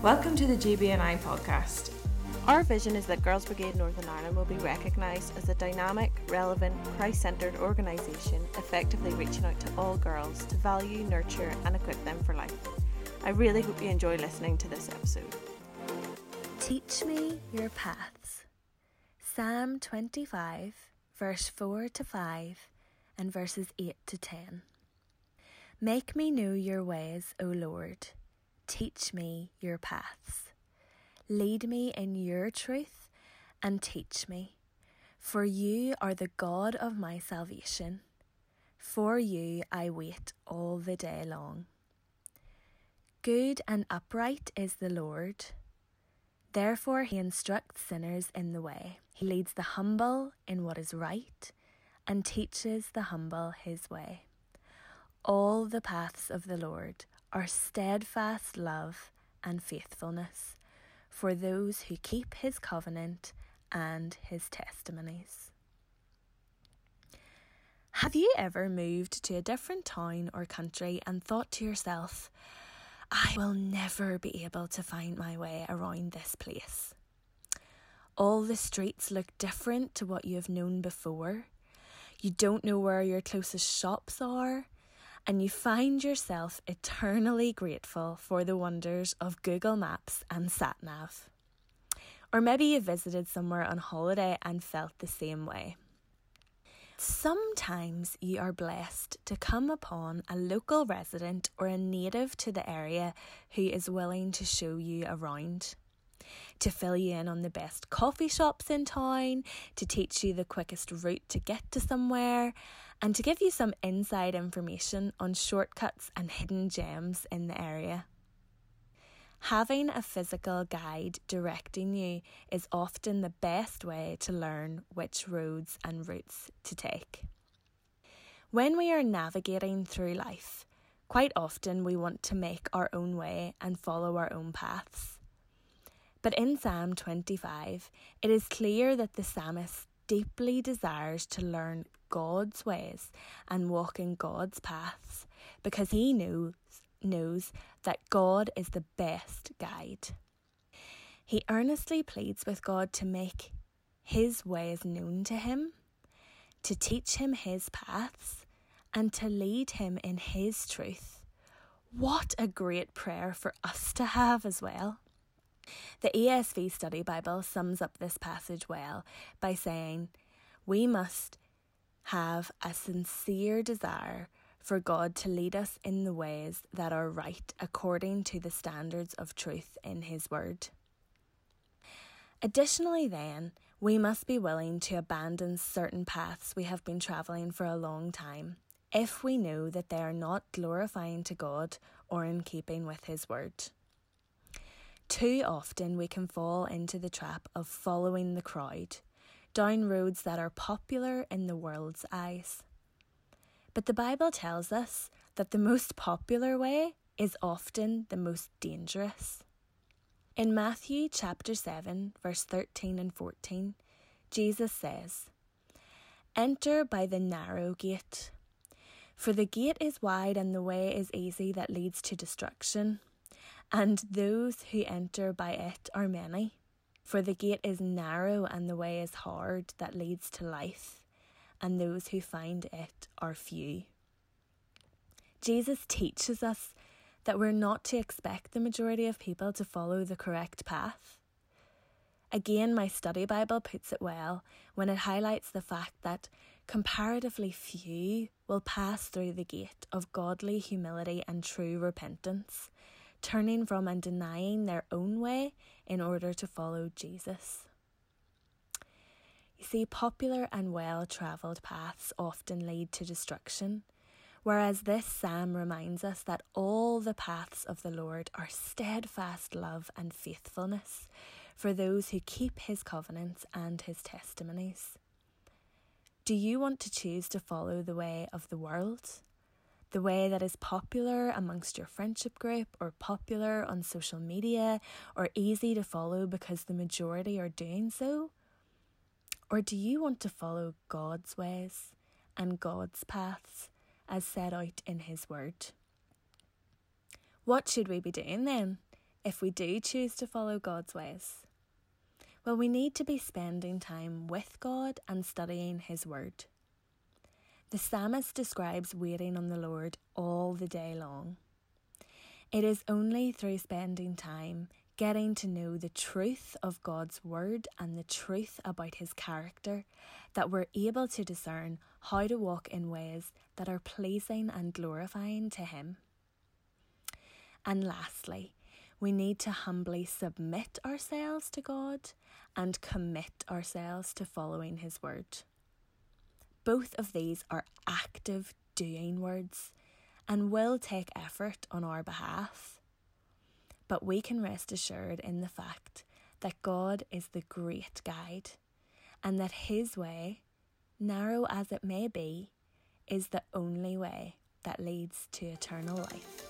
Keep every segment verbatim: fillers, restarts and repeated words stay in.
Welcome to the G B N I podcast. Our vision is that Girls Brigade Northern Ireland will be recognised as a dynamic, relevant, Christ-centred organisation effectively reaching out to all girls to value, nurture and equip them for life. I really hope you enjoy listening to this episode. Teach me your paths. Psalm twenty-five, verse four to five and verses eight to ten. Make me know your ways, O Lord. Teach me your paths. Lead me in your truth and teach me, for you are the God of my salvation. For you I wait all the day long. Good and upright is the Lord. Therefore he instructs sinners in the way. He leads the humble in what is right and teaches the humble his way. All the paths of the Lord are steadfast love and faithfulness for those who keep his covenant and his testimonies. Have you ever moved to a different town or country and thought to yourself, I will never be able to find my way around this place? All the streets look different to what you have known before. You don't know where your closest shops are, and you find yourself eternally grateful for the wonders of Google Maps and SatNav. Or maybe you visited somewhere on holiday and felt the same way. Sometimes you are blessed to come upon a local resident or a native to the area who is willing to show you around, to fill you in on the best coffee shops in town, to teach you the quickest route to get to somewhere, and to give you some inside information on shortcuts and hidden gems in the area. Having a physical guide directing you is often the best way to learn which roads and routes to take. When we are navigating through life, quite often we want to make our own way and follow our own paths. But in Psalm twenty-five, it is clear that the psalmist deeply desires to learn God's ways and walk in God's paths because he knows, knows that God is the best guide. He earnestly pleads with God to make his ways known to him, to teach him his paths, and to lead him in his truth. What a great prayer for us to have as well. The E S V Study Bible sums up this passage well by saying, we must have a sincere desire for God to lead us in the ways that are right according to the standards of truth in his word. Additionally then, we must be willing to abandon certain paths we have been travelling for a long time if we know that they are not glorifying to God or in keeping with his word. Too often we can fall into the trap of following the crowd, down roads that are popular in the world's eyes. But the Bible tells us that the most popular way is often the most dangerous. In Matthew chapter seven, verse thirteen and fourteen, Jesus says, Enter by the narrow gate, for the gate is wide and the way is easy that leads to destruction, and those who enter by it are many. For the gate is narrow and the way is hard that leads to life, and those who find it are few. Jesus teaches us that we're not to expect the majority of people to follow the correct path. Again, my study Bible puts it well when it highlights the fact that comparatively few will pass through the gate of godly humility and true repentance, turning from and denying their own way in order to follow Jesus. You see, popular and well-travelled paths often lead to destruction, whereas this psalm reminds us that all the paths of the Lord are steadfast love and faithfulness for those who keep his covenants and his testimonies. Do you want to choose to follow the way of the world? The way that is popular amongst your friendship group or popular on social media or easy to follow because the majority are doing so? Or do you want to follow God's ways and God's paths as set out in his word? What should we be doing then? if we do choose to follow God's ways? Well, we need to be spending time with God and studying His Word. The psalmist describes waiting on the Lord all the day long. It is only through spending time getting to know the truth of God's Word and the truth about His character that we're able to discern how to walk in ways that are pleasing and glorifying to Him. And lastly, we need to humbly submit ourselves to God and commit ourselves to following His Word. Both of these are active doing words and will take effort on our behalf. But we can rest assured in the fact that God is the great guide and that His way, narrow as it may be, is the only way that leads to eternal life.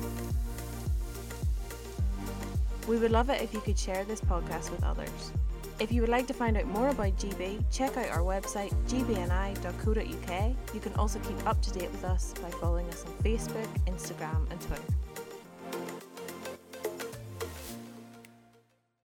We would love it if you could share this podcast with others. If you would like to find out more about G B, check out our website g b n i dot co dot u k. You can also keep up to date with us by following us on Facebook, Instagram